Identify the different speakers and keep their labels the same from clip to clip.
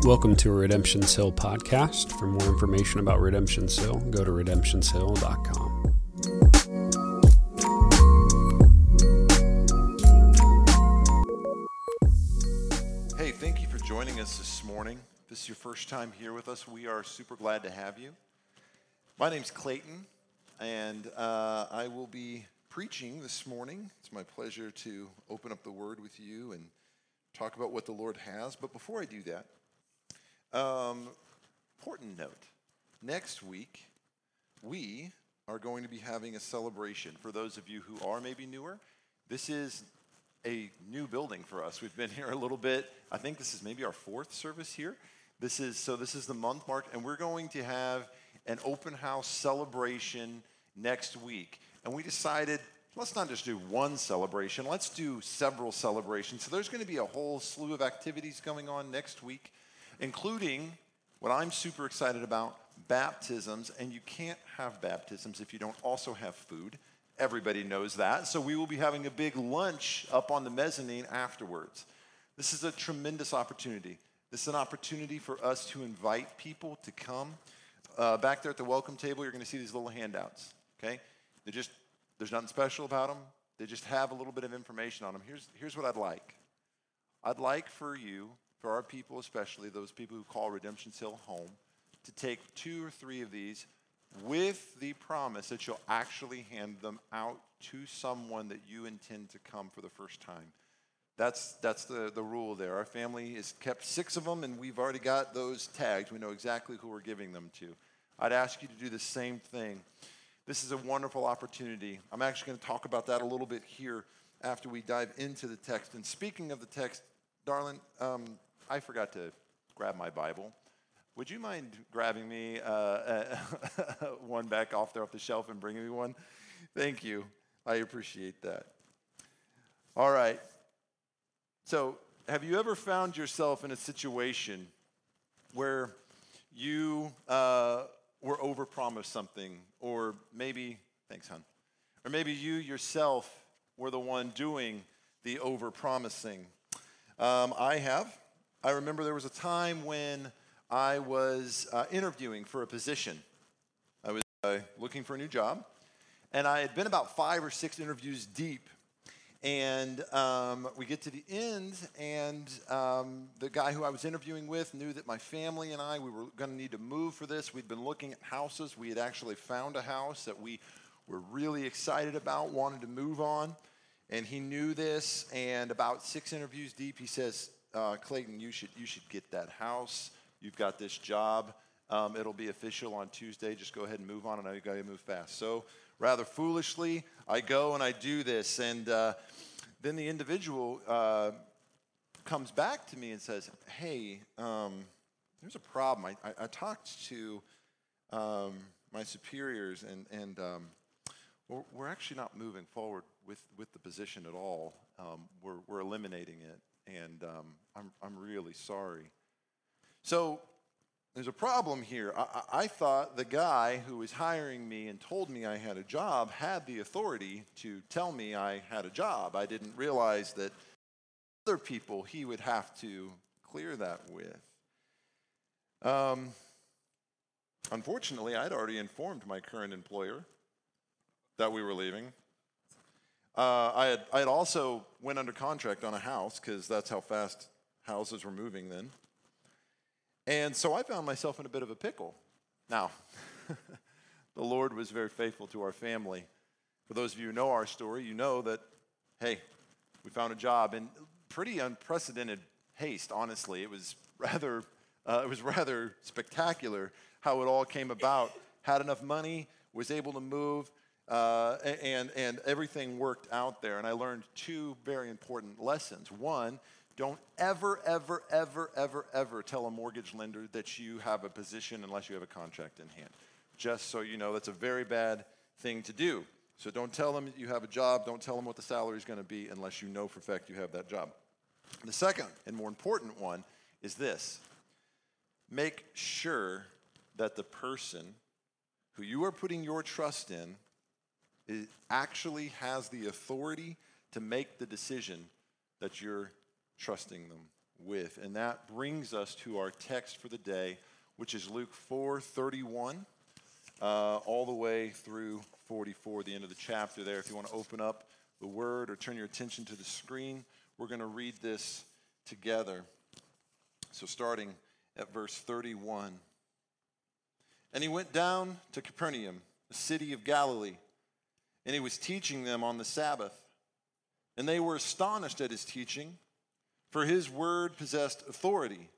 Speaker 1: Welcome to a Redemption's Hill podcast. For more information about Redemption's Hill, go to redemptionshill.com.
Speaker 2: Hey, thank you for joining us this morning. If this is your first time here with us, we are super glad to have you. My name's Clayton, and I will be preaching this morning. It's my pleasure to open up the Word with you and talk about what the Lord has. But before I do that, important note. Next week, we are going to be having a celebration. For those of you who are maybe newer, this is a new building for us. We've been here a little bit. I think this is maybe our fourth service here. This is the month mark, and we're going to have an open house celebration next week. And we decided, let's not just do one celebration, let's do several celebrations. So there's going to be a whole slew of activities going on next week, including what I'm super excited about, baptisms. And you can't have baptisms if you don't also have food. Everybody knows that. So we will be having a big lunch up on the mezzanine afterwards. This is a tremendous opportunity. This is an opportunity for us to invite people to come. Back there at the welcome table, you're going to see these little handouts, okay? There's nothing special about them. They just have a little bit of information on them. Here's what I'd like. I'd like for you, for our people especially, those people who call Redemption's Hill home, to take 2 or 3 of these with the promise that you'll actually hand them out to someone that you intend to come for the first time. That's the rule there. Our family has kept 6 of them, and we've already got those tagged. We know exactly who we're giving them to. I'd ask you to do the same thing. This is a wonderful opportunity. I'm actually going to talk about that a little bit here after we dive into the text. And speaking of the text, darling, I forgot to grab my Bible. Would you mind grabbing me one back off the shelf and bringing me one? Thank you. I appreciate that. All right. So, have you ever found yourself in a situation where you were overpromised something, or maybe, thanks, hon, or maybe you yourself were the one doing the overpromising? I have. I remember there was a time when I was interviewing for a position. I was looking for a new job, and I had been about 5 or 6 interviews deep. And we get to the end, and the guy who I was interviewing with knew that my family and we were going to need to move for this. We'd been looking at houses. We had actually found a house that we were really excited about, wanted to move on. And he knew this, and about 6 interviews deep, he says, Clayton, you should get that house. You've got this job. It'll be official on Tuesday. Just go ahead and move on. I know you got to move fast. So rather foolishly, I go and I do this. And then the individual comes back to me and says, hey, there's a problem. I talked to my superiors, and we're actually not moving forward with the position at all. We're eliminating it, and I'm really sorry. So there's a problem here. I thought the guy who was hiring me and told me I had a job had the authority to tell me I had a job. I didn't realize that other people he would have to clear that with. Unfortunately, I'd already informed my current employer that we were leaving. I had also went under contract on a house, because that's how fast houses were moving then. And so I found myself in a bit of a pickle. Now, the Lord was very faithful to our family. For those of you who know our story, you know that, hey, we found a job in pretty unprecedented haste, honestly. It was rather spectacular how it all came about. Had enough money, was able to move, and everything worked out there. And I learned 2 very important lessons. One, don't ever tell a mortgage lender that you have a position unless you have a contract in hand. Just so you know, that's a very bad thing to do. So don't tell them that you have a job. Don't tell them what the salary is going to be unless you know for a fact you have that job. The second and more important one is this. Make sure that the person who you are putting your trust in actually has the authority to make the decision that you're trusting them with. And that brings us to our text for the day, which is Luke 4:31, all the way through 44, the end of the chapter there. If you want to open up the word or turn your attention to the screen, we're going to read this together. So starting at verse 31. And he went down to Capernaum, the city of Galilee, and he was teaching them on the Sabbath. And they were astonished at his teaching, for his word possessed authority.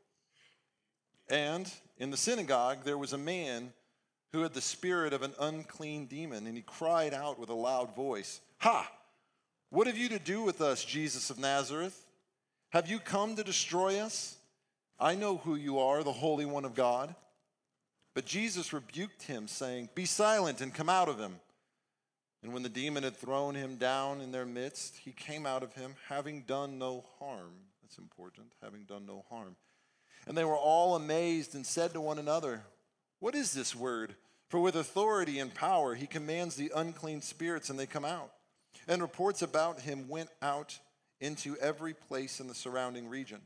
Speaker 2: And in the synagogue there was a man who had the spirit of an unclean demon, and he cried out with a loud voice, "Ha! What have you to do with us, Jesus of Nazareth? Have you come to destroy us? I know who you are, the Holy One of God." But Jesus rebuked him, saying, "Be silent and come out of him." And when the demon had thrown him down in their midst, he came out of him, having done no harm. That's important, having done no harm. And they were all amazed and said to one another, "What is this word? For with authority and power he commands the unclean spirits, and they come out." And reports about him went out into every place in the surrounding region.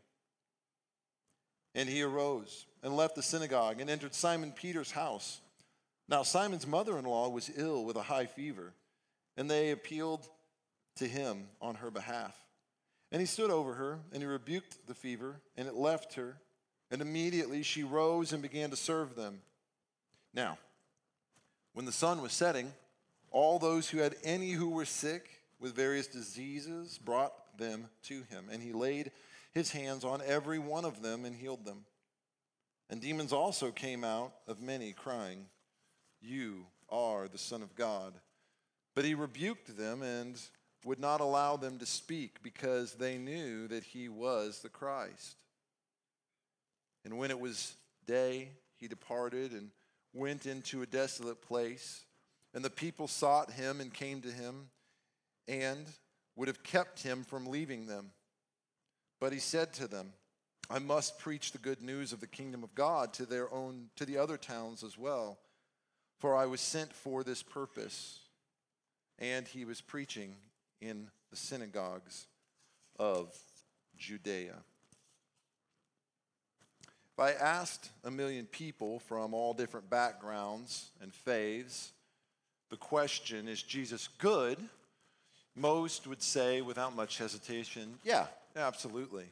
Speaker 2: And he arose and left the synagogue and entered Simon Peter's house. Now Simon's mother-in-law was ill with a high fever, and they appealed to him on her behalf. And he stood over her, and he rebuked the fever, and it left her. And immediately she rose and began to serve them. Now, when the sun was setting, all those who had any who were sick with various diseases brought them to him. And he laid his hands on every one of them and healed them. And demons also came out of many, crying, "You are the Son of God." But he rebuked them and would not allow them to speak, because they knew that he was the Christ. And when it was day, he departed and went into a desolate place. And the people sought him and came to him and would have kept him from leaving them. But he said to them, "I must preach the good news of the kingdom of God to the other towns as well, for I was sent for this purpose." And he was preaching in the synagogues of Judea. If I asked 1,000,000 people from all different backgrounds and faiths, the question, is Jesus good? Most would say without much hesitation, yeah, absolutely.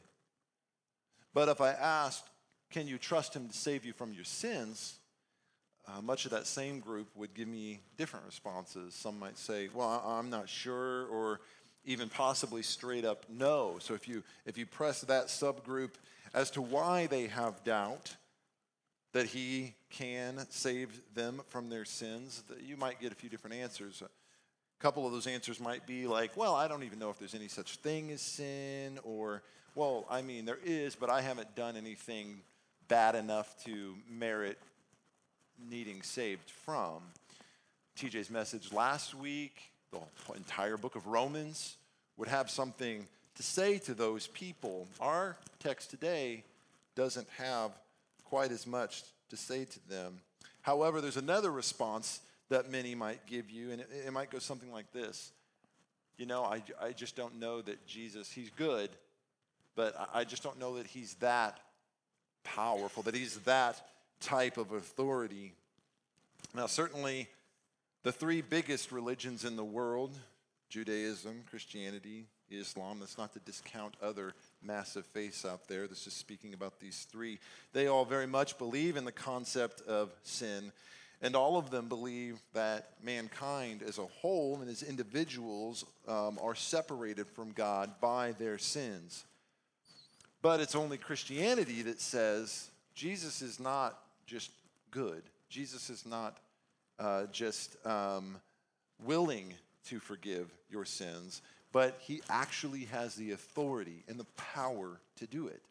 Speaker 2: But if I asked, can you trust him to save you from your sins? Much of that same group would give me different responses. Some might say, well, I'm not sure, or even possibly straight up no. So if you press that subgroup as to why they have doubt that he can save them from their sins, you might get a few different answers. A couple of those answers might be like, well, I don't even know if there's any such thing as sin, or, well, I mean, there is, but I haven't done anything bad enough to merit needing saved from. TJ's message last week, the entire book of Romans, would have something to say to those people. Our text today doesn't have quite as much to say to them. However, there's another response that many might give you, and it might go something like this. You know, I just don't know that Jesus, he's good, but I just don't know that he's that powerful, that he's that type of authority. Now, certainly, the three biggest religions in the world, Judaism, Christianity, Islam, that's not to discount other massive faiths out there, this is speaking about these three. They all very much believe in the concept of sin, and all of them believe that mankind as a whole and as individuals are separated from God by their sins. But it's only Christianity that says Jesus is not just good. Jesus is not just willing to forgive your sins, but he actually has the authority and the power to do it.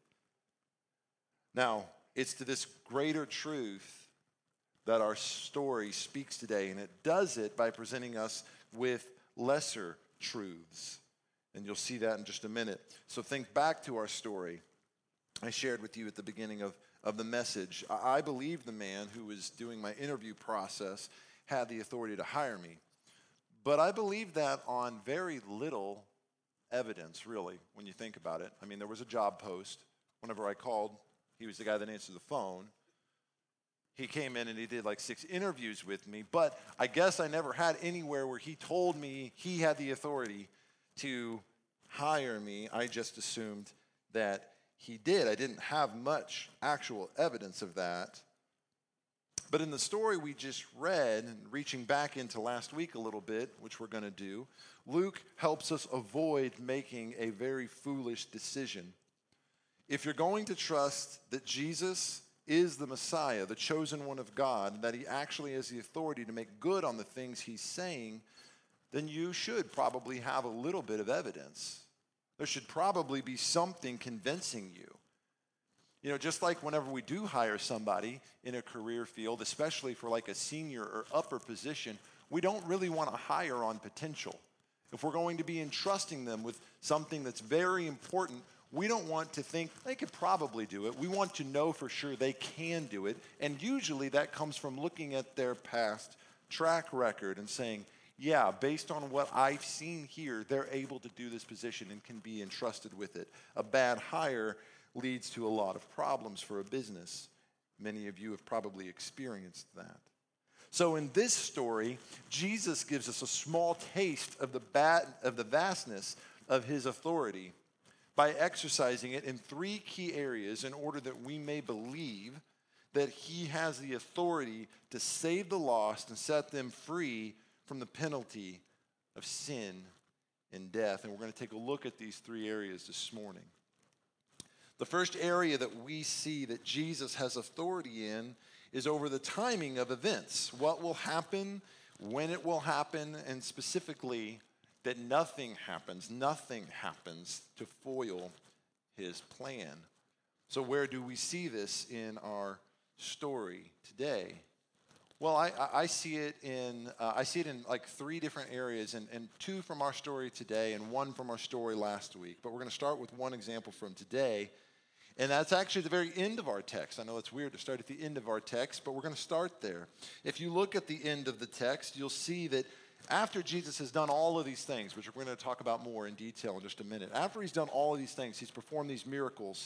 Speaker 2: Now, it's to this greater truth that our story speaks today, and it does it by presenting us with lesser truths. And you'll see that in just a minute. So think back to our story. I shared with you at the beginning of the message. I believe the man who was doing my interview process had the authority to hire me. But I believe that on very little evidence, really, when you think about it. I mean, there was a job post. whenever I called, he was the guy that answered the phone. He came in and he did like 6 interviews with me, but I guess I never had anywhere where he told me he had the authority to hire me. I just assumed that he did. I didn't have much actual evidence of that. But in the story we just read, and reaching back into last week a little bit, which we're going to do, Luke helps us avoid making a very foolish decision. If you're going to trust that Jesus is the Messiah, the chosen one of God, and that he actually has the authority to make good on the things he's saying, then you should probably have a little bit of evidence. There should probably be something convincing you. You know, just like whenever we do hire somebody in a career field, especially for like a senior or upper position, we don't really want to hire on potential. If we're going to be entrusting them with something that's very important, we don't want to think they could probably do it. We want to know for sure they can do it. And usually that comes from looking at their past track record and saying, yeah, based on what I've seen here, they're able to do this position and can be entrusted with it. A bad hire leads to a lot of problems for a business. Many of you have probably experienced that. So in this story, Jesus gives us a small taste of the vastness of his authority by exercising it in 3 key areas in order that we may believe that he has the authority to save the lost and set them free from the penalty of sin and death. And we're going to take a look at these 3 areas this morning. The first area that we see that Jesus has authority in is over the timing of events. What will happen, when it will happen, and specifically that nothing happens to foil his plan. So where do we see this in our story today? Well, I see it in like 3 different areas, and 2 from our story today and 1 from our story last week. But we're going to start with one example from today, and that's actually the very end of our text. I know it's weird to start at the end of our text, but we're going to start there. If you look at the end of the text, you'll see that after Jesus has done all of these things, which we're going to talk about more in detail in just a minute, after he's done all of these things, he's performed these miracles,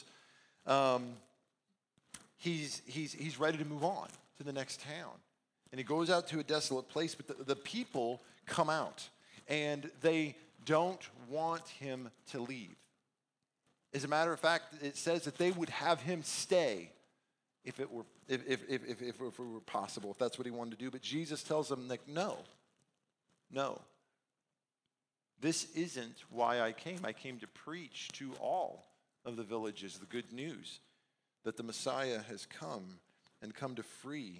Speaker 2: he's ready to move on to the next town. And he goes out to a desolate place, but the people come out, and they don't want him to leave. As a matter of fact, it says that they would have him stay if it were possible, if that's what he wanted to do. But Jesus tells them, like, no. This isn't why I came. I came to preach to all of the villages the good news that the Messiah has come and come to free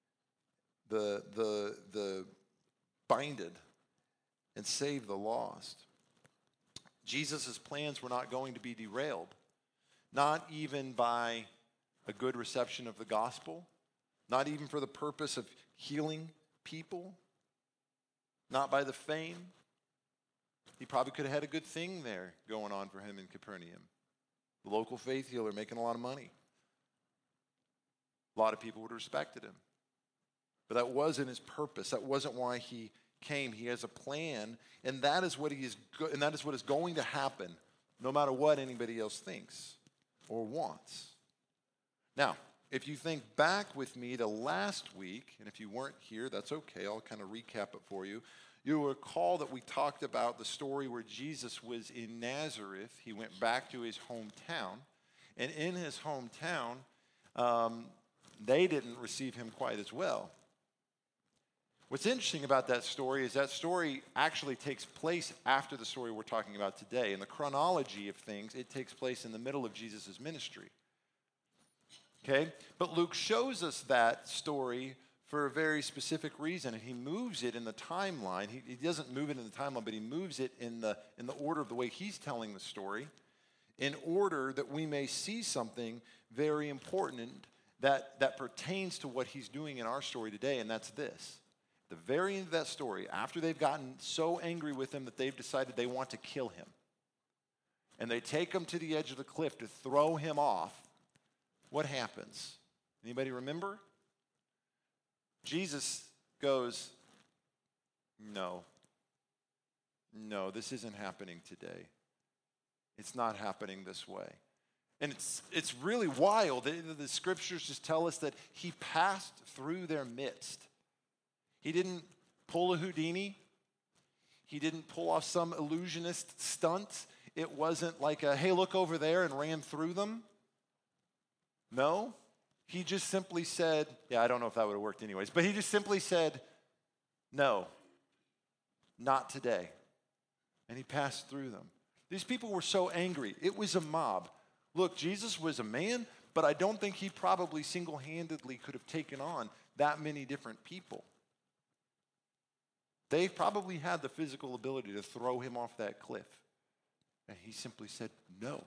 Speaker 2: the binded and save the lost. Jesus' plans were not going to be derailed, not even by a good reception of the gospel, not even for the purpose of healing people, not by the fame. He probably could have had a good thing there going on for him in Capernaum. The local faith healer making a lot of money. A lot of people would have respected him. But that wasn't his purpose. That wasn't why he came. He has a plan, and that is what is going to happen, no matter what anybody else thinks or wants. Now, if you think back with me to last week, and if you weren't here, that's okay. I'll kind of recap it for you. You'll recall that we talked about the story where Jesus was in Nazareth. He went back to his hometown, and in his hometown, they didn't receive him quite as well. What's interesting about that story is that story actually takes place after the story we're talking about today. In the chronology of things, it takes place in the middle of Jesus' ministry. Okay? But Luke shows us that story for a very specific reason, and he moves it in the timeline. He doesn't move it in the timeline, but he moves it in the order of the way he's telling the story, in order that we may see something very important that pertains to what he's doing in our story today, and that's this. The very end of that story, after they've gotten so angry with him that they've decided they want to kill him, and they take him to the edge of the cliff to throw him off, what happens? Anybody remember? Jesus goes, no, this isn't happening today. It's not happening this way. And it's really wild. The scriptures just tell us that he passed through their midst. He didn't pull a Houdini. He didn't pull off some illusionist stunt. It wasn't like a, hey, look over there, and ran through them. No. He just simply said, I don't know if that would have worked anyways, but he just simply said, no, not today. And he passed through them. These people were so angry. It was a mob. Look, Jesus was a man, but I don't think he probably single-handedly could have taken on that many different people. They probably had the physical ability to throw him off that cliff. And he simply said, no.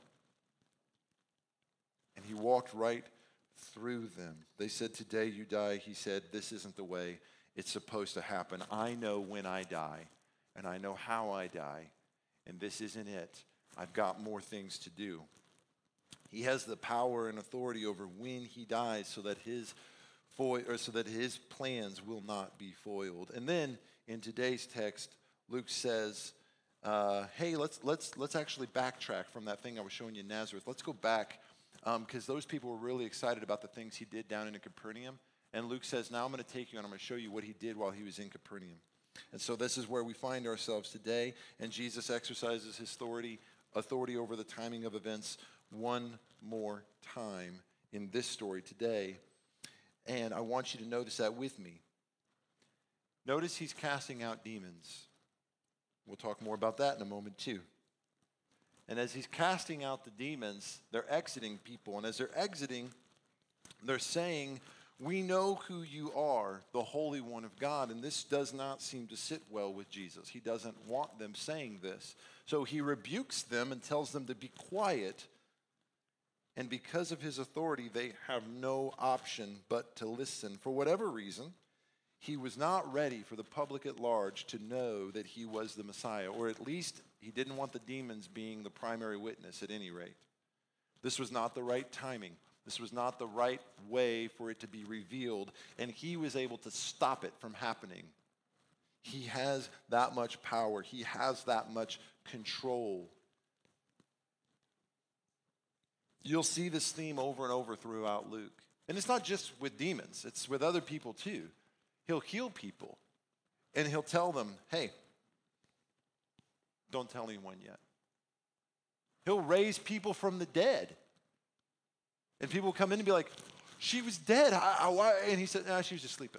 Speaker 2: And he walked right through them. They said, today you die. He said, this isn't the way it's supposed to happen. I know when I die, and I know how I die, and this isn't it. I've got more things to do. He has the power and authority over when he dies so that his plans will not be foiled. And then in today's text, Luke says, hey, let's actually backtrack from that thing I was showing you in Nazareth. Let's go back because those people were really excited about the things he did down in Capernaum. And Luke says, now I'm going to take you and I'm going to show you what he did while he was in Capernaum. And so this is where we find ourselves today. And Jesus exercises his authority over the timing of events one more time in this story today. And I want you to notice that with me. Notice he's casting out demons. We'll talk more about that in a moment too. And as he's casting out the demons, they're exiting people. And as they're exiting, they're saying, we know who you are, the Holy One of God. And this does not seem to sit well with Jesus. He doesn't want them saying this. So he rebukes them and tells them to be quiet. And because of his authority, they have no option but to listen. For whatever reason, he was not ready for the public at large to know that he was the Messiah, or at least he didn't want the demons being the primary witness at any rate. This was not the right timing. This was not the right way for it to be revealed, and he was able to stop it from happening. He has that much power. He has that much control. You'll see this theme over and over throughout Luke. And it's not just with demons. It's with other people too. He'll heal people. And he'll tell them, hey, don't tell anyone yet. He'll raise people from the dead. And people will come in and be like, she was dead. And he said, no, she was just sleeping.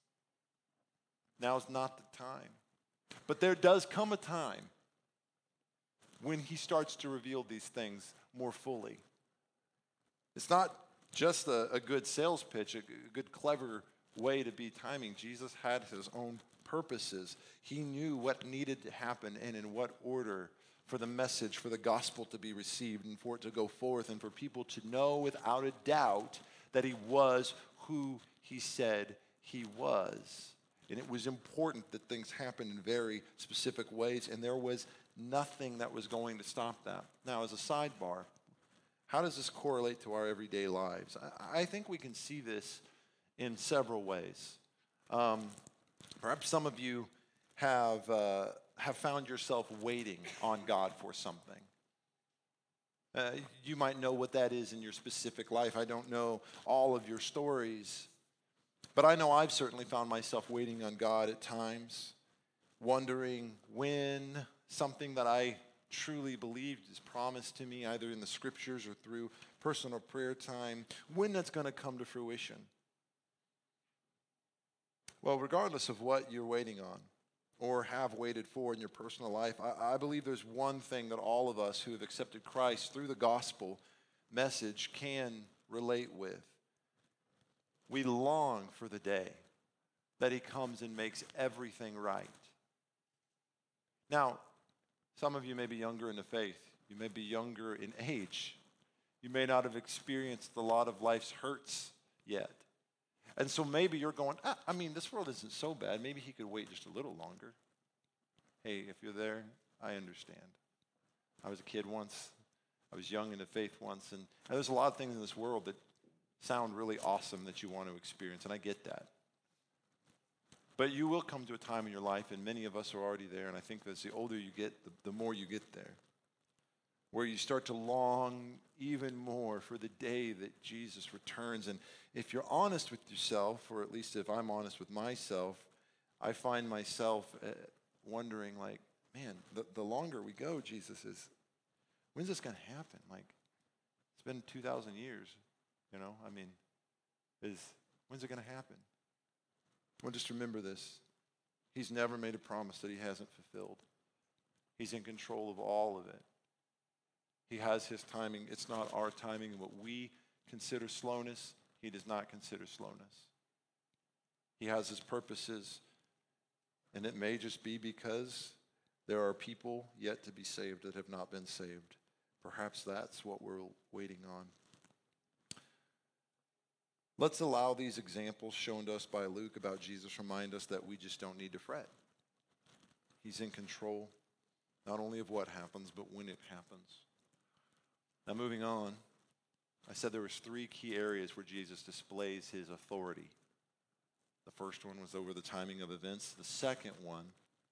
Speaker 2: Now's not the time. But there does come a time when he starts to reveal these things more fully. It's not just a good sales pitch, a good, clever way to be timing. Jesus had his own purposes. He knew what needed to happen and in what order for the message, for the gospel to be received and for it to go forth and for people to know without a doubt that he was who he said he was. And it was important that things happened in very specific ways, and there was nothing that was going to stop that. Now, as a sidebar, how does this correlate to our everyday lives? I think we can see this in several ways. Perhaps some of you have found yourself waiting on God for something. You might know what that is in your specific life. I don't know all of your stories, but I know I've certainly found myself waiting on God at times, wondering when something that I truly believed is promised to me, either in the scriptures or through personal prayer time, when that's going to come to fruition. Well, regardless of what you're waiting on or have waited for in your personal life, I believe there's one thing that all of us who have accepted Christ through the gospel message can relate with. We long for the day that he comes and makes everything right. Now, some of you may be younger in the faith. You may be younger in age. You may not have experienced a lot of life's hurts yet. And so maybe you're going, this world isn't so bad. Maybe he could wait just a little longer. Hey, if you're there, I understand. I was a kid once. I was young in the faith once. And there's a lot of things in this world that sound really awesome that you want to experience, and I get that. But you will come to a time in your life, and many of us are already there, and I think that as the older you get, the more you get there. where you start to long even more for the day that Jesus returns. And if you're honest with yourself, or at least if I'm honest with myself, I find myself wondering, like, man, the longer we go, Jesus is, when's this going to happen? Like, it's been 2,000 years, I mean, when's it going to happen? Well, just remember this. He's never made a promise that he hasn't fulfilled. He's in control of all of it. He has his timing. It's not our timing. What we consider slowness, he does not consider slowness. He has his purposes, and it may just be because there are people yet to be saved that have not been saved. Perhaps that's what we're waiting on. Let's allow these examples shown to us by Luke about Jesus remind us that we just don't need to fret. He's in control, not only of what happens, but when it happens. Now, moving on, I said there was 3 key areas where Jesus displays his authority. The first one was over the timing of events. The second one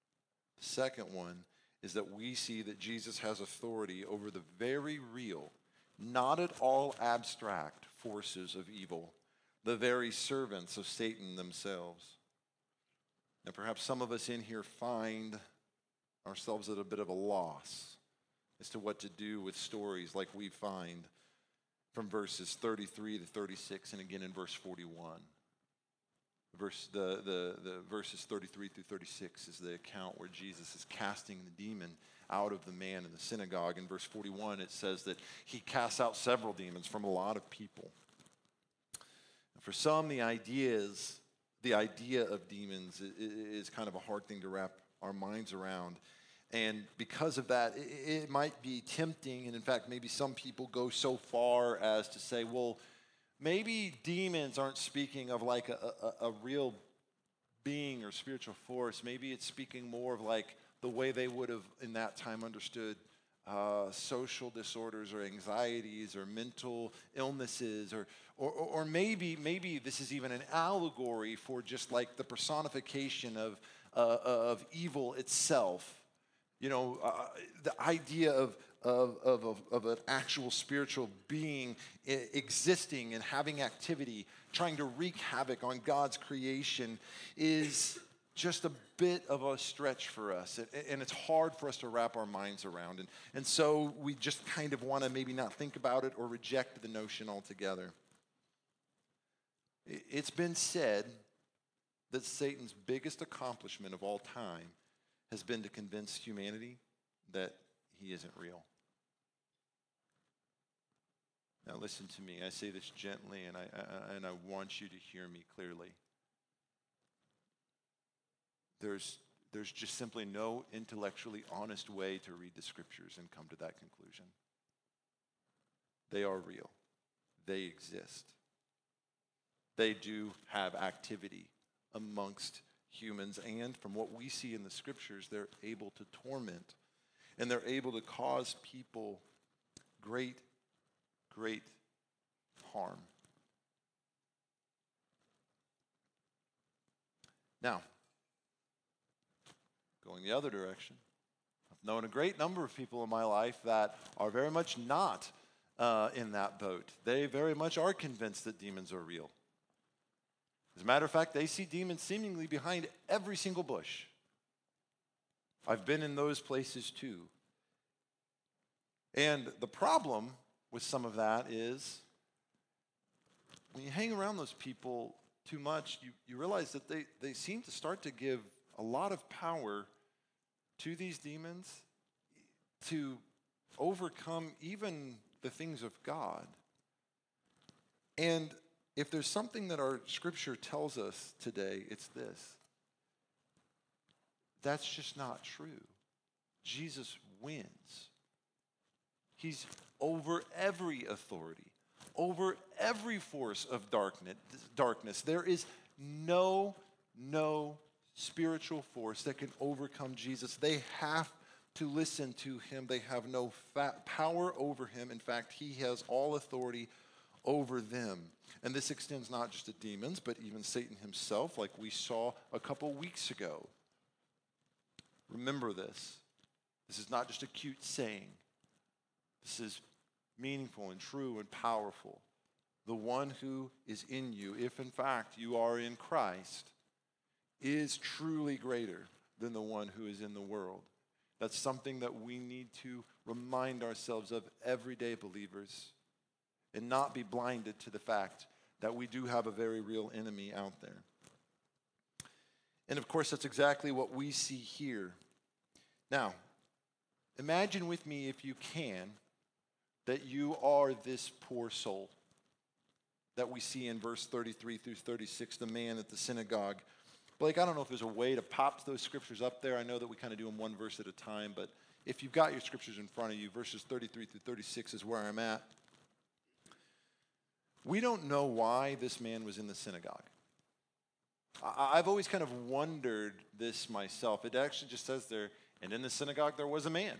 Speaker 2: is that we see that Jesus has authority over the very real, not at all abstract forces of evil, the very servants of Satan themselves. And perhaps some of us in here find ourselves at a bit of a loss as to what to do with stories like we find from verses 33 to 36 and again in verse 41. The verses 33 through 36 is the account where Jesus is casting the demon out of the man in the synagogue. In verse 41 it says that he casts out several demons from a lot of people. And for some, the idea of demons is kind of a hard thing to wrap our minds around. And because of that, it might be tempting, and in fact, maybe some people go so far as to say, well, maybe demons aren't speaking of like a real being or spiritual force. Maybe it's speaking more of like the way they would have in that time understood social disorders or anxieties or mental illnesses, or maybe this is even an allegory for just like the personification of evil itself. The idea of an actual spiritual being existing and having activity, trying to wreak havoc on God's creation is just a bit of a stretch for us. And it's hard for us to wrap our minds around. And so we just kind of want to maybe not think about it or reject the notion altogether. It's been said that Satan's biggest accomplishment of all time has been to convince humanity that he isn't real. Now listen to me. I say this gently, and I want you to hear me clearly. There's just simply no intellectually honest way to read the scriptures and come to that conclusion. They are real. They exist. They do have activity amongst humans, and from what we see in the scriptures, they're able to torment, and they're able to cause people great harm. Now, going the other direction, I've known a great number of people in my life that are very much not in that boat. They very much are convinced that demons are real. As a matter of fact, they see demons seemingly behind every single bush. I've been in those places too. And the problem with some of that is when you hang around those people too much, you realize that they seem to start to give a lot of power to these demons to overcome even the things of God. And if there's something that our scripture tells us today, it's this. That's just not true. Jesus wins. He's over every authority, over every force of darkness. There is no spiritual force that can overcome Jesus. They have to listen to him. They have no power over him. In fact, he has all authority over them. And this extends not just to demons, but even Satan himself, like we saw a couple weeks ago. Remember this. This is not just a cute saying. This is meaningful and true and powerful. The one who is in you, if in fact you are in Christ, is truly greater than the one who is in the world. That's something that we need to remind ourselves of every day, believers, and not be blinded to the fact that we do have a very real enemy out there. And of course, that's exactly what we see here. Now, imagine with me, if you can, that you are this poor soul that we see in verse 33 through 36, the man at the synagogue. Blake, I don't know if there's a way to pop those scriptures up there. I know that we kind of do them one verse at a time, but if you've got your scriptures in front of you, verses 33 through 36 is where I'm at. We don't know why this man was in the synagogue. I've always kind of wondered this myself. It actually just says there, and in the synagogue there was a man.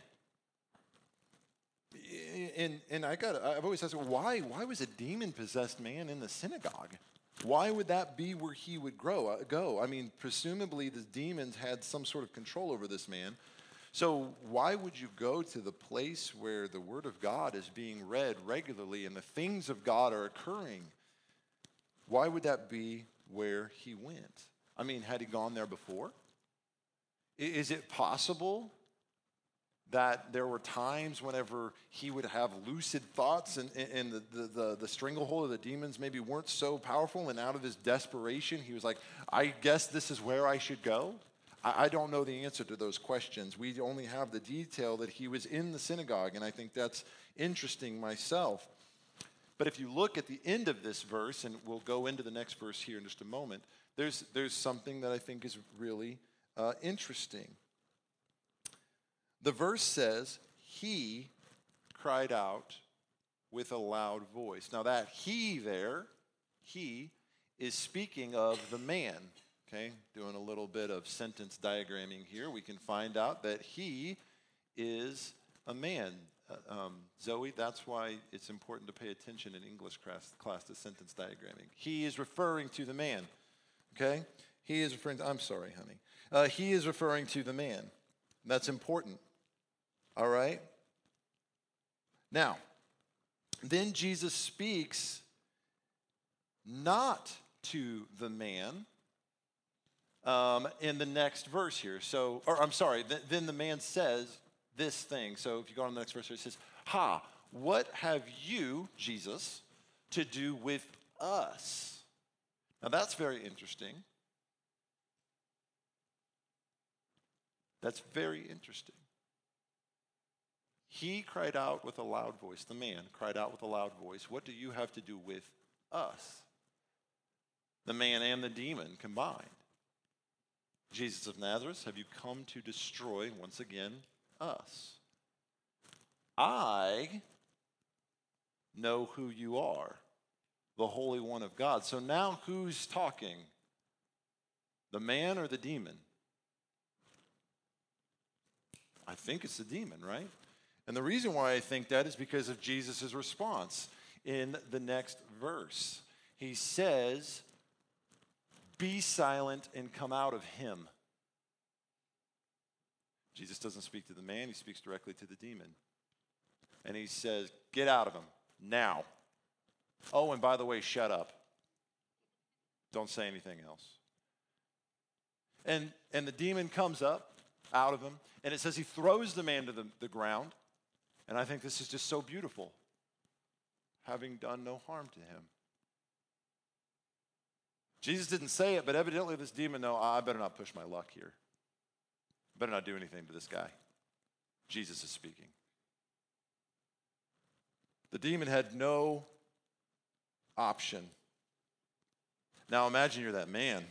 Speaker 2: And I've always asked, why was a demon-possessed man in the synagogue? Why would that be where he would go? I mean, presumably the demons had some sort of control over this man. So why would you go to the place where the Word of God is being read regularly and the things of God are occurring? Why would that be where he went? I mean, had he gone there before? Is it possible that there were times whenever he would have lucid thoughts and the stranglehold of the demons maybe weren't so powerful, and out of his desperation, he was like, I guess this is where I should go? I don't know the answer to those questions. We only have the detail that he was in the synagogue, and I think that's interesting myself. But if you look at the end of this verse, and we'll go into the next verse here in just a moment, there's something that I think is really interesting. The verse says, he cried out with a loud voice. Now that he there, he is speaking of the man. Okay, doing a little bit of sentence diagramming here, we can find out that he is a man. Zoe, that's why it's important to pay attention in English class to sentence diagramming. He is referring to the man. Okay, he is referring to, I'm sorry, honey. He is referring to the man. That's important. All right? Now, then Jesus speaks not to the man in the next verse here. Then the man says this thing. So if you go on the next verse here, it says, ha, what have you, Jesus, to do with us? Now that's very interesting. That's very interesting. He cried out with a loud voice. The man cried out with a loud voice. What do you have to do with us? The man and the demon combined. Jesus of Nazareth, have you come to destroy, once again, us? I know who you are, the Holy One of God. So now who's talking? The man or the demon? I think it's the demon, right? And the reason why I think that is because of Jesus' response in the next verse. He says, be silent and come out of him. Jesus doesn't speak to the man, he speaks directly to the demon. And he says, get out of him now. Oh, and by the way, shut up. Don't say anything else. And the demon comes up out of him, and it says he throws the man to the ground. And I think this is just so beautiful, having done no harm to him. Jesus didn't say it, but evidently this demon knows, I better not push my luck here. I better not do anything to this guy. Jesus is speaking. The demon had no option. Now imagine you're that man.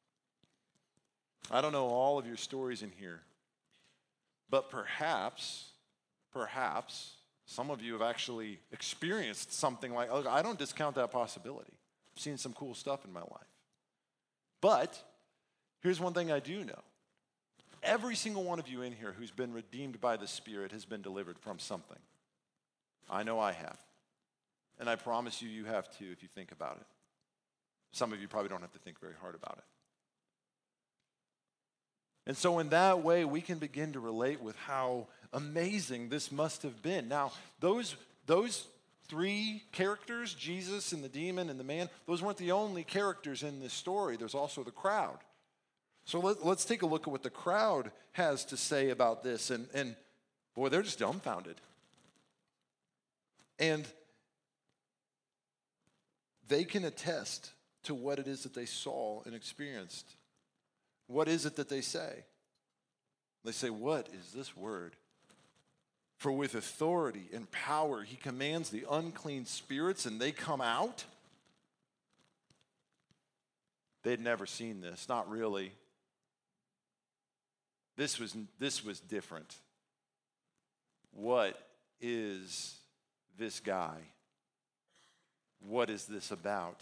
Speaker 2: I don't know all of your stories in here, but perhaps some of you have actually experienced something like, look, I don't discount that possibility. I've seen some cool stuff in my life. But here's one thing I do know. Every single one of you in here who's been redeemed by the Spirit has been delivered from something. I know I have. And I promise you, you have too if you think about it. Some of you probably don't have to think very hard about it. And so in that way, we can begin to relate with how amazing this must have been. Now, those three characters, Jesus and the demon and the man, those weren't the only characters in this story. There's also the crowd. So let's take a look at what the crowd has to say about this. And boy, they're just dumbfounded. And they can attest to what it is that they saw and experienced. What is it that they say? They say, "What is this word? For with authority and power he commands the unclean spirits, and they come out." They'd never seen this, not really. This was different. What is this guy? What is this about?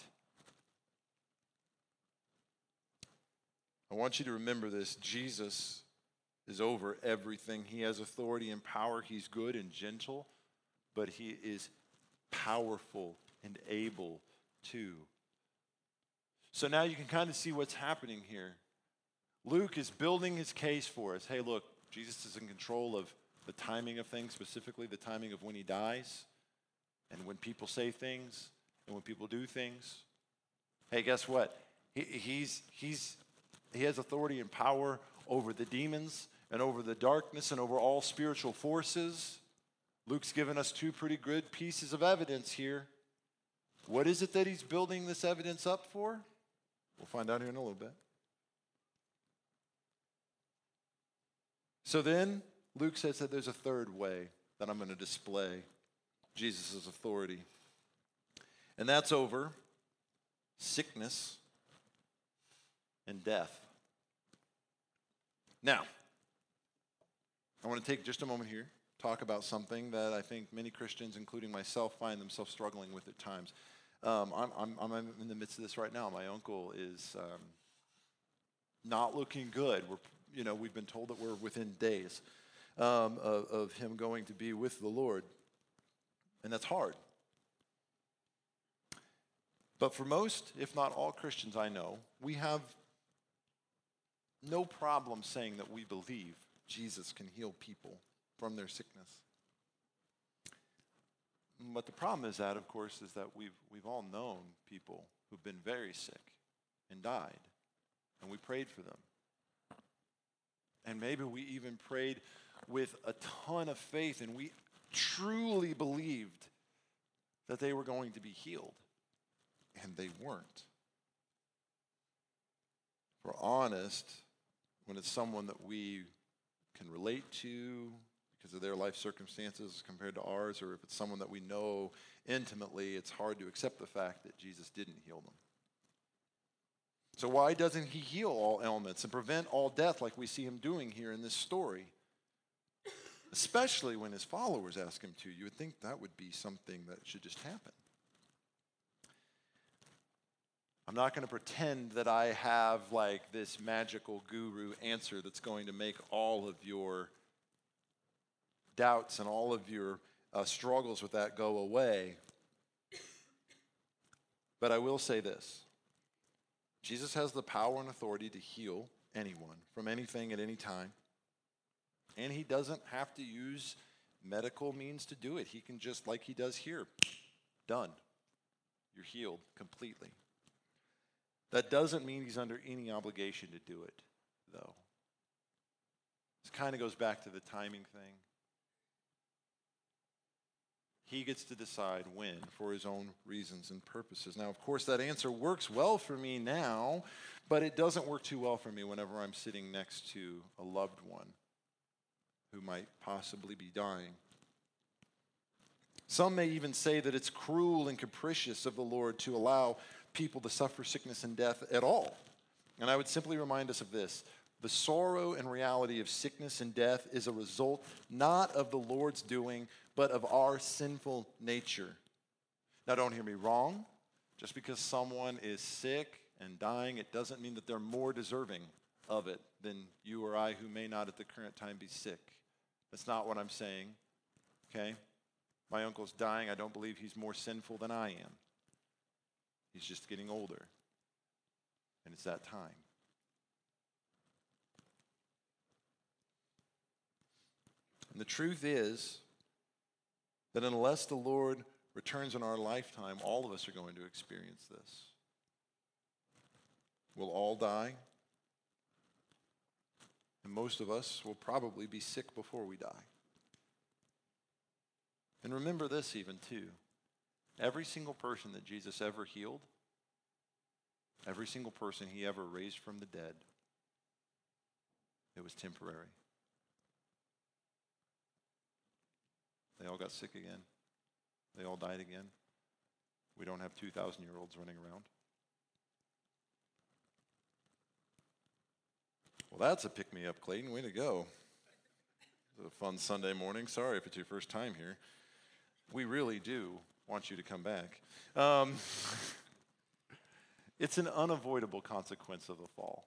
Speaker 2: I want you to remember this. Jesus is over everything. He has authority and power. He's good and gentle, but he is powerful and able too. So now you can kind of see what's happening here. Luke is building his case for us. Hey, look, Jesus is in control of the timing of things, specifically the timing of when he dies and when people say things and when people do things. Hey, guess what? He has authority and power over the demons and over the darkness and over all spiritual forces. Luke's given us two pretty good pieces of evidence here. What is it that he's building this evidence up for? We'll find out here in a little bit. So then, Luke says that there's a third way that I'm going to display Jesus' authority. And that's over sickness and death. Now, I want to take just a moment here, talk about something that I think many Christians, including myself, find themselves struggling with at times. I'm in the midst of this right now. My uncle is not looking good. We've been told that we're within days of him going to be with the Lord, and that's hard. But for most, if not all Christians I know, we have no problem saying that we believe Jesus can heal people from their sickness. But the problem is that, of course, is that we've all known people who've been very sick and died, and we prayed for them. And maybe we even prayed with a ton of faith, and we truly believed that they were going to be healed, and they weren't. If we're honest, when it's someone that we can relate to because of their life circumstances compared to ours, or if it's someone that we know intimately, it's hard to accept the fact that Jesus didn't heal them. So why doesn't he heal all ailments and prevent all death like we see him doing here in this story? Especially when his followers ask him to. You would think that would be something that should just happen. I'm not going to pretend that I have like this magical guru answer that's going to make all of your doubts and all of your struggles with that go away. But I will say this. Jesus has the power and authority to heal anyone from anything at any time. And he doesn't have to use medical means to do it. He can just, like he does here, done. You're healed completely. That doesn't mean he's under any obligation to do it, though. This kind of goes back to the timing thing. He gets to decide when for his own reasons and purposes. Now, of course, that answer works well for me now, but it doesn't work too well for me whenever I'm sitting next to a loved one who might possibly be dying. Some may even say that it's cruel and capricious of the Lord to allow people to suffer sickness and death at all. And I would simply remind us of this. The sorrow and reality of sickness and death is a result not of the Lord's doing, but of our sinful nature. Now, don't hear me wrong. Just because someone is sick and dying, it doesn't mean that they're more deserving of it than you or I who may not at the current time be sick. That's not what I'm saying, okay? My uncle's dying. I don't believe he's more sinful than I am. He's just getting older, and it's that time. And the truth is that unless the Lord returns in our lifetime, all of us are going to experience this. We'll all die. And most of us will probably be sick before we die. And remember this even too. Every single person that Jesus ever healed, every single person he ever raised from the dead, it was temporary. They all got sick again. They all died again. We don't have 2,000-year-olds running around. Well, that's a pick-me-up, Clayton. Way to go. It's a fun Sunday morning. Sorry if it's your first time here. We really do want you to come back. It's an unavoidable consequence of the fall.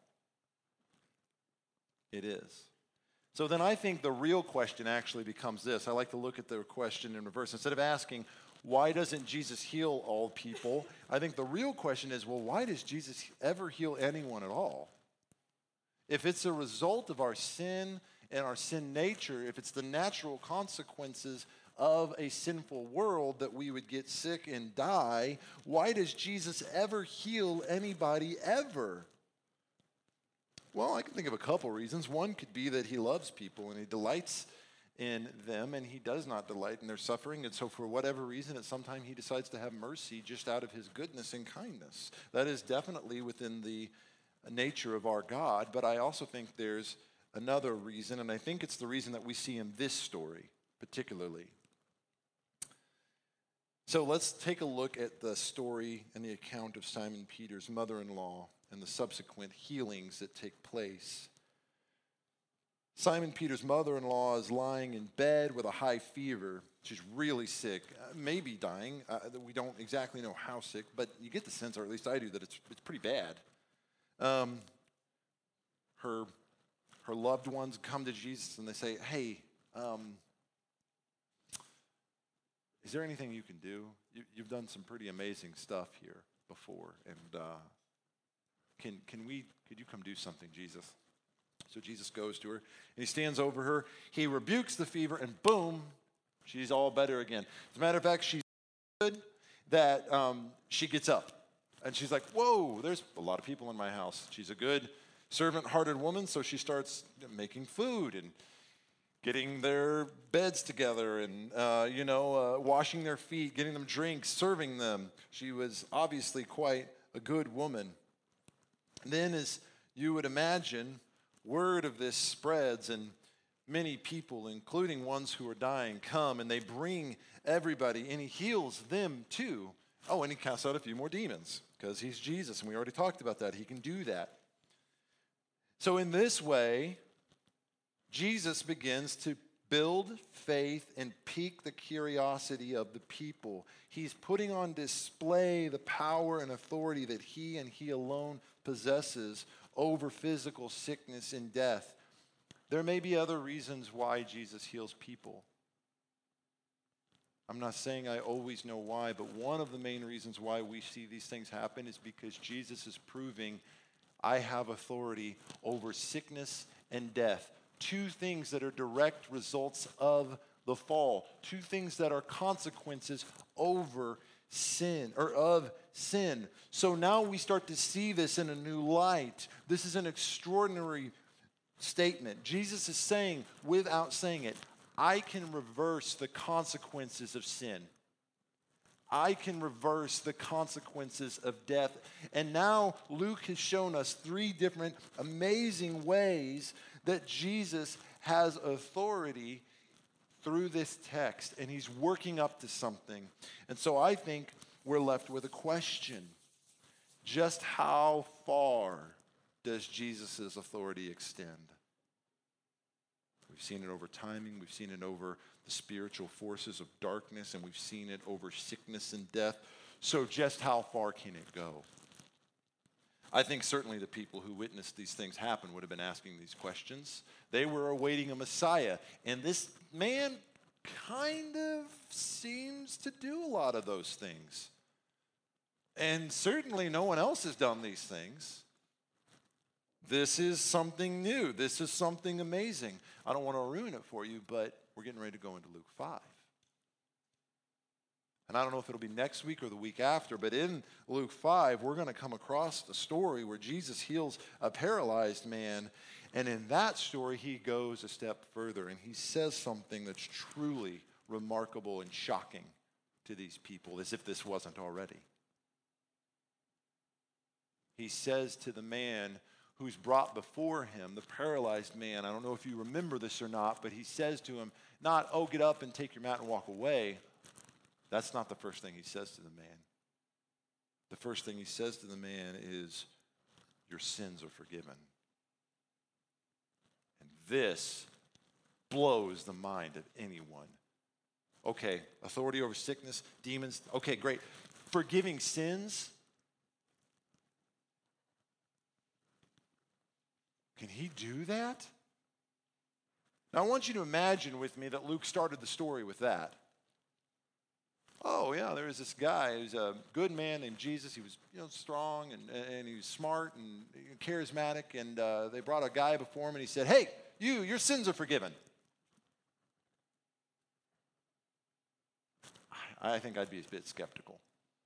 Speaker 2: It is. So then I think the real question actually becomes this. I like to look at the question in reverse. Instead of asking, why doesn't Jesus heal all people? I think the real question is, well, why does Jesus ever heal anyone at all? If it's a result of our sin and our sin nature, if it's the natural consequences of a sinful world that we would get sick and die, why does Jesus ever heal anybody ever? Well, I can think of a couple reasons. One could be that he loves people and he delights in them, and he does not delight in their suffering. And so for whatever reason, at some time he decides to have mercy just out of his goodness and kindness. That is definitely within the nature of our God, but I also think there's another reason, and I think it's the reason that we see in this story particularly. So let's take a look at the story and the account of Simon Peter's mother-in-law and the subsequent healings that take place. Simon Peter's mother-in-law is lying in bed with a high fever. She's really sick, maybe dying. We don't exactly know how sick, but you get the sense, or at least I do, that it's pretty bad. Her loved ones come to Jesus and they say, hey, is there anything you can do? You've done some pretty amazing stuff here before, and could you come do something, Jesus? So Jesus goes to her, and he stands over her. He rebukes the fever, and boom, she's all better again. As a matter of fact, she's good that she gets up. And she's like, whoa, there's a lot of people in my house. She's a good servant-hearted woman, so she starts making food and getting their beds together and, washing their feet, getting them drinks, serving them. She was obviously quite a good woman. And then, as you would imagine, word of this spreads, and many people, including ones who are dying, come, and they bring everybody, and he heals them too. Oh, and he casts out a few more demons, because he's Jesus, and we already talked about that. He can do that. So in this way, Jesus begins to build faith and pique the curiosity of the people. He's putting on display the power and authority that he and he alone possesses over physical sickness and death. There may be other reasons why Jesus heals people. I'm not saying I always know why, but one of the main reasons why we see these things happen is because Jesus is proving, I have authority over sickness and death. Two things that are direct results of the fall. Two things that are consequences over sin, or of sin. So now we start to see this in a new light. This is an extraordinary statement. Jesus is saying, without saying it, I can reverse the consequences of sin. I can reverse the consequences of death. And now Luke has shown us three different amazing ways that Jesus has authority through this text, and he's working up to something. And so I think we're left with a question. Just how far does Jesus' authority extend? We've seen it over timing, we've seen it over the spiritual forces of darkness, and we've seen it over sickness and death. So just how far can it go? I think certainly the people who witnessed these things happen would have been asking these questions. They were awaiting a Messiah, and this man kind of seems to do a lot of those things. And certainly no one else has done these things. This is something new. This is something amazing. I don't want to ruin it for you, but we're getting ready to go into Luke 5. And I don't know if it'll be next week or the week after, but in Luke 5, we're going to come across the story where Jesus heals a paralyzed man. And in that story, he goes a step further and he says something that's truly remarkable and shocking to these people, as if this wasn't already. He says to the man who's brought before him, the paralyzed man, I don't know if you remember this or not, but he says to him, not, oh, get up and take your mat and walk away. That's not the first thing he says to the man. The first thing he says to the man is, your sins are forgiven. And this blows the mind of anyone. Okay, authority over sickness, demons, okay, great. Forgiving sins? Can he do that? Now I want you to imagine with me that Luke started the story with that. Oh yeah, there was this guy who's a good man named Jesus. He was strong and he was smart and charismatic. And they brought a guy before him and he said, hey, your sins are forgiven. I think I'd be a bit skeptical.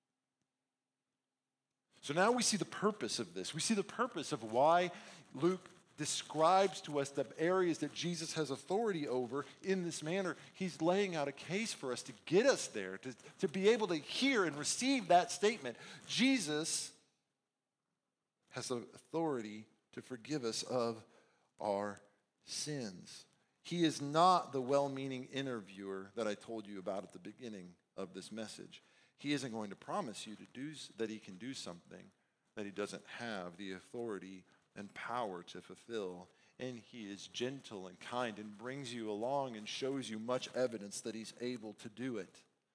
Speaker 2: So now we see the purpose of this. We see the purpose of why Luke describes to us the areas that Jesus has authority over in this manner. He's laying out a case for us to get us there, to be able to hear and receive that statement. Jesus has the authority to forgive us of our sins. He is not the well-meaning interviewer that I told you about at the beginning of this message. He isn't going to promise you that he can do something that he doesn't have the authority and power to fulfill. And he is gentle and kind and brings you along and shows you much evidence that he's able to do it.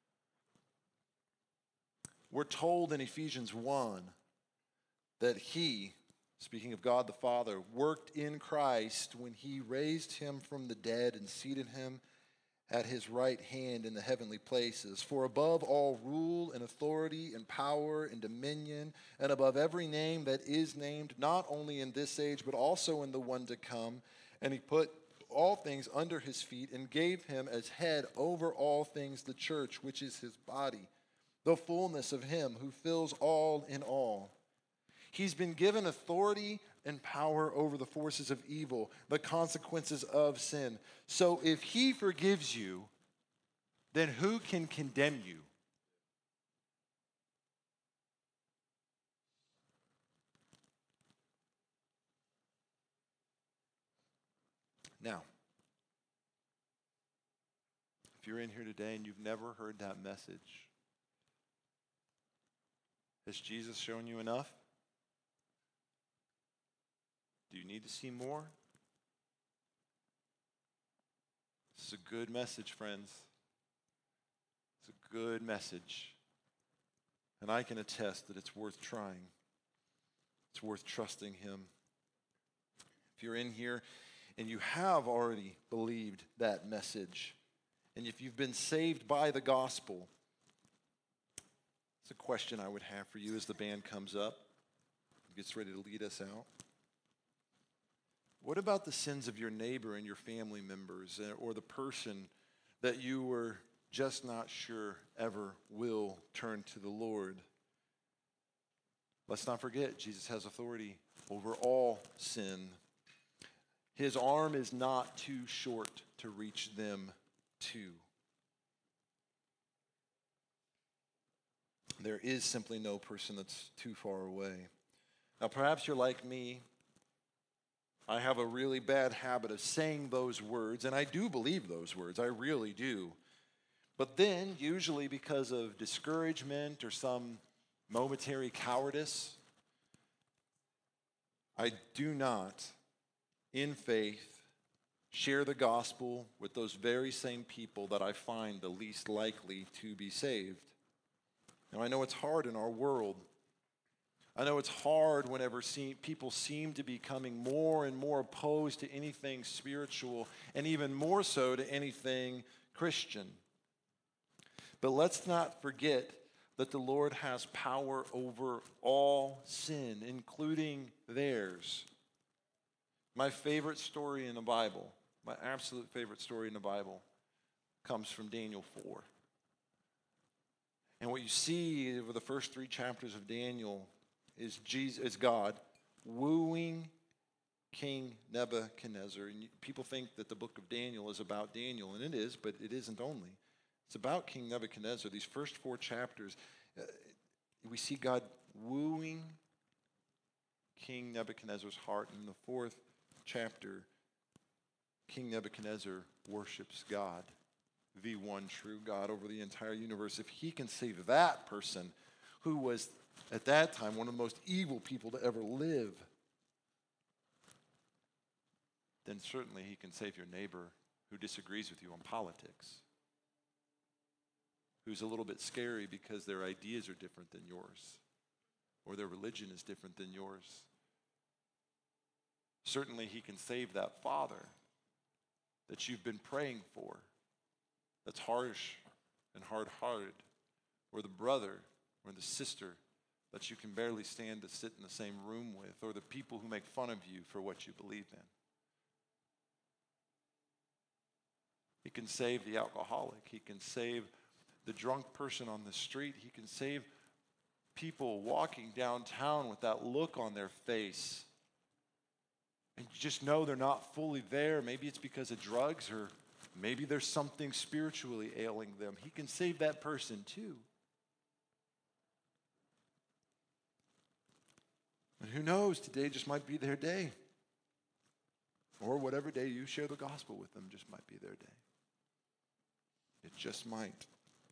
Speaker 2: We're told in Ephesians 1 that he, speaking of God the Father, worked in Christ when he raised him from the dead and seated him at his right hand in the heavenly places. For above all rule and authority and power and dominion, and above every name that is named, not only in this age, but also in the one to come. And he put all things under his feet and gave him as head over all things the church, which is his body, the fullness of him who fills all in all. He's been given authority and power over the forces of evil, the consequences of sin. So if he forgives you, then who can condemn you? Now, if you're in here today and you've never heard that message, has Jesus shown you enough? Do you need to see more? This is a good message, friends. It's a good message. And I can attest that it's worth trying. It's worth trusting him. If you're in here and you have already believed that message, and if you've been saved by the gospel, it's a question I would have for you as the band comes up and gets ready to lead us out. What about the sins of your neighbor and your family members, or the person that you were just not sure ever will turn to the Lord? Let's not forget, Jesus has authority over all sin. His arm is not too short to reach them too. There is simply no person that's too far away. Now, perhaps you're like me. I have a really bad habit of saying those words, and I do believe those words. I really do. But then, usually because of discouragement or some momentary cowardice, I do not, in faith, share the gospel with those very same people that I find the least likely to be saved. Now, I know it's hard in our world. I know it's hard whenever people seem to be becoming more and more opposed to anything spiritual, and even more so to anything Christian. But let's not forget that the Lord has power over all sin, including theirs. My favorite story in the Bible, my absolute favorite story in the Bible, comes from Daniel 4. And what you see over the first 3 chapters of Daniel is God wooing King Nebuchadnezzar. And people think that the book of Daniel is about Daniel, and it is, but it isn't only. It's about King Nebuchadnezzar. These first 4 chapters, we see God wooing King Nebuchadnezzar's heart. In the 4th chapter, King Nebuchadnezzar worships God, the one true God over the entire universe. If he can save that person who was, at that time, one of the most evil people to ever live, then certainly he can save your neighbor who disagrees with you on politics, who's a little bit scary because their ideas are different than yours, or their religion is different than yours. Certainly he can save that father that you've been praying for, that's harsh and hard-hearted, or the brother or the sister that you can barely stand to sit in the same room with, or the people who make fun of you for what you believe in. He can save the alcoholic. He can save the drunk person on the street. He can save people walking downtown with that look on their face. And you just know they're not fully there. Maybe it's because of drugs, or maybe there's something spiritually ailing them. He can save that person too. And who knows, today just might be their day. Or whatever day you share the gospel with them just might be their day. It just might.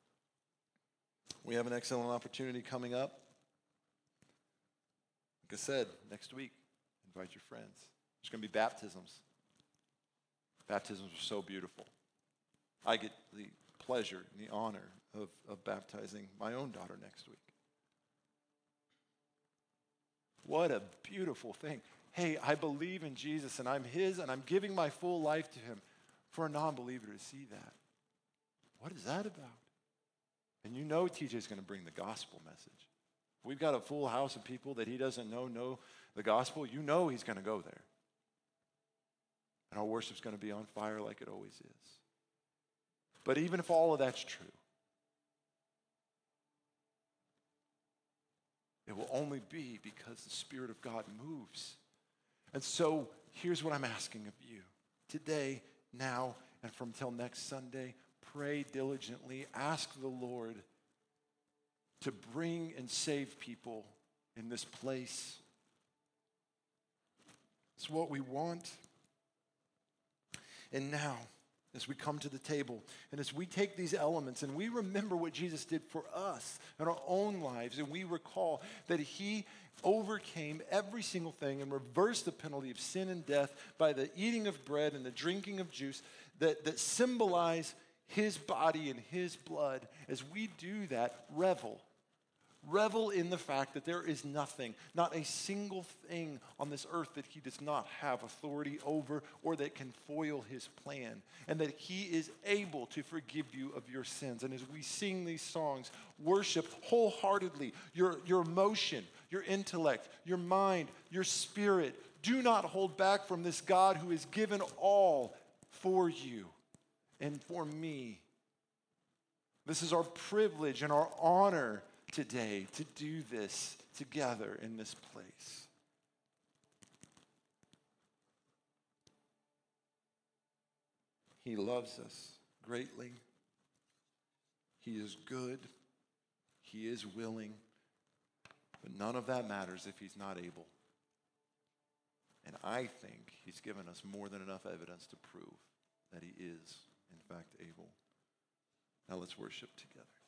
Speaker 2: We have an excellent opportunity coming up. Like I said, next week, invite your friends. There's going to be baptisms. Baptisms are so beautiful. I get the pleasure and the honor of baptizing my own daughter next week. What a beautiful thing. Hey, I believe in Jesus and I'm his and I'm giving my full life to him. For a non-believer to see that, what is that about? And you know TJ's going to bring the gospel message. We've got a full house of people that he doesn't know the gospel. You know he's going to go there. And our worship's going to be on fire like it always is. But even if all of that's true, it will only be because the Spirit of God moves. And so here's what I'm asking of you. Today, now, and from till next Sunday, pray diligently. Ask the Lord to bring and save people in this place. It's what we want. And now, as we come to the table, and as we take these elements and we remember what Jesus did for us in our own lives, and we recall that he overcame every single thing and reversed the penalty of sin and death by the eating of bread and the drinking of juice that symbolize his body and his blood. As we do that, revel. Revel in the fact that there is nothing, not a single thing on this earth that he does not have authority over or that can foil his plan, and that he is able to forgive you of your sins. And as we sing these songs, worship wholeheartedly your emotion, your intellect, your mind, your spirit. Do not hold back from this God who has given all for you and for me. This is our privilege and our honor today to do this together in this place. He loves us greatly. He is good. He is willing. But none of that matters if he's not able. And I think he's given us more than enough evidence to prove that he is, in fact, able. Now let's worship together.